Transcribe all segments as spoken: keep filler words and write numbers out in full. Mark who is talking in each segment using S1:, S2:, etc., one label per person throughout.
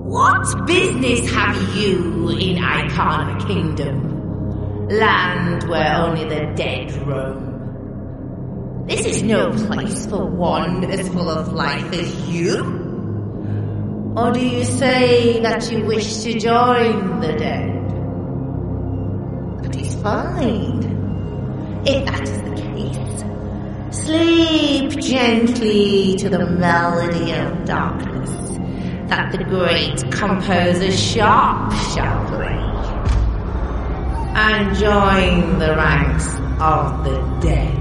S1: What business have you in Icona Kingdom? Land where only the dead roam. This is no place for one as full of life as you. Or do you say that you wish to join the dead? That is fine. If that is the case, sleep gently to the melody of darkness that the great composer Sharp shall play, and join the ranks of the dead.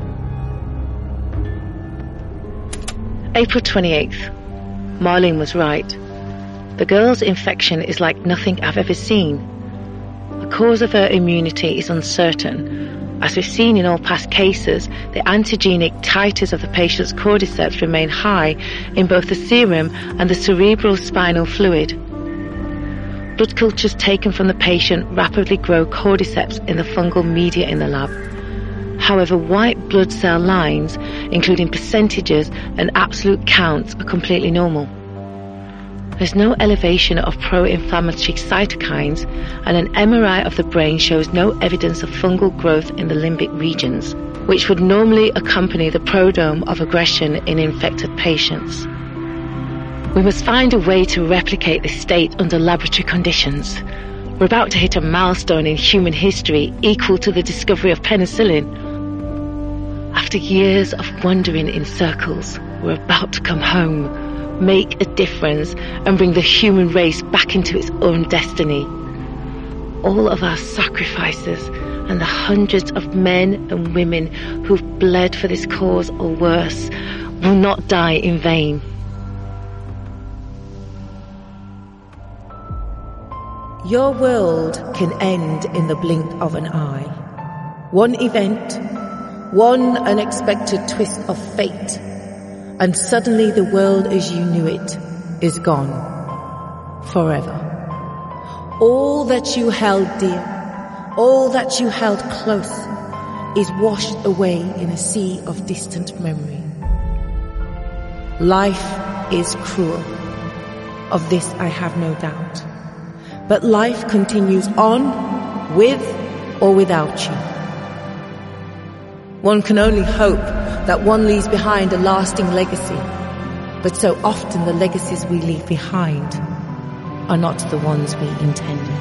S2: April twenty-eighth. Marlene was right. The girl's infection is like nothing I've ever seen. The cause of her immunity is uncertain. As we've seen in all past cases, the antigenic titers of the patient's cordyceps remain high in both the serum and the cerebral spinal fluid. Blood cultures taken from the patient rapidly grow cordyceps in the fungal media in the lab. However, white blood cell lines, including percentages and absolute counts, are completely normal. There's no elevation of pro-inflammatory cytokines, and an M R I of the brain shows no evidence of fungal growth in the limbic regions, which would normally accompany the prodrome of aggression in infected patients. We must find a way to replicate this state under laboratory conditions. We're about to hit a milestone in human history equal to the discovery of penicillin. After years of wandering in circles, we're about to come home, make a difference, and bring the human race back into its own destiny. All of our sacrifices and the hundreds of men and women who've bled for this cause or worse will not die in vain.
S3: Your world can end in the blink of an eye. One event, one unexpected twist of fate, and suddenly the world as you knew it is gone. Forever. All that you held dear, all that you held close, is washed away in a sea of distant memory. Life is cruel. Of this I have no doubt. But life continues on, with or without you. One can only hope that one leaves behind a lasting legacy, but so often the legacies we leave behind are not the ones we intended.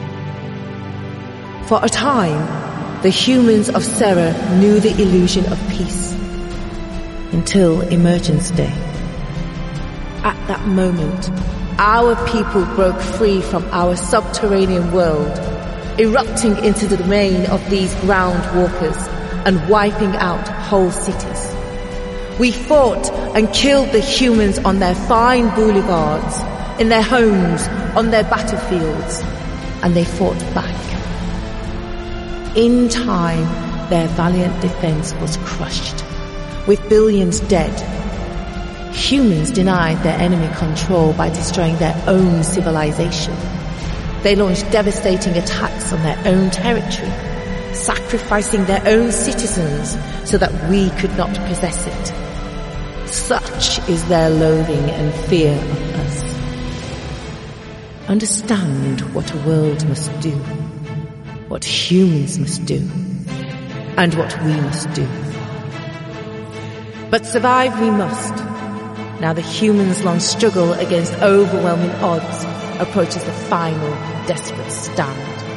S3: For a time, the humans of Serra knew the illusion of peace, until Emergence Day. At that moment, our people broke free from our subterranean world, erupting into the domain of these ground walkers and wiping out whole cities. We fought and killed the humans on their fine boulevards, in their homes, on their battlefields, and they fought back. In time, their valiant defense was crushed, with billions dead. Humans denied their enemy control by destroying their own civilization. They launched devastating attacks on their own territory, sacrificing their own citizens so that we could not possess it. Such is their loathing and fear of us. Understand what a world must do, what humans must do, and what we must do. But survive we must. Now the humans' long struggle against overwhelming odds approaches the final, desperate stand.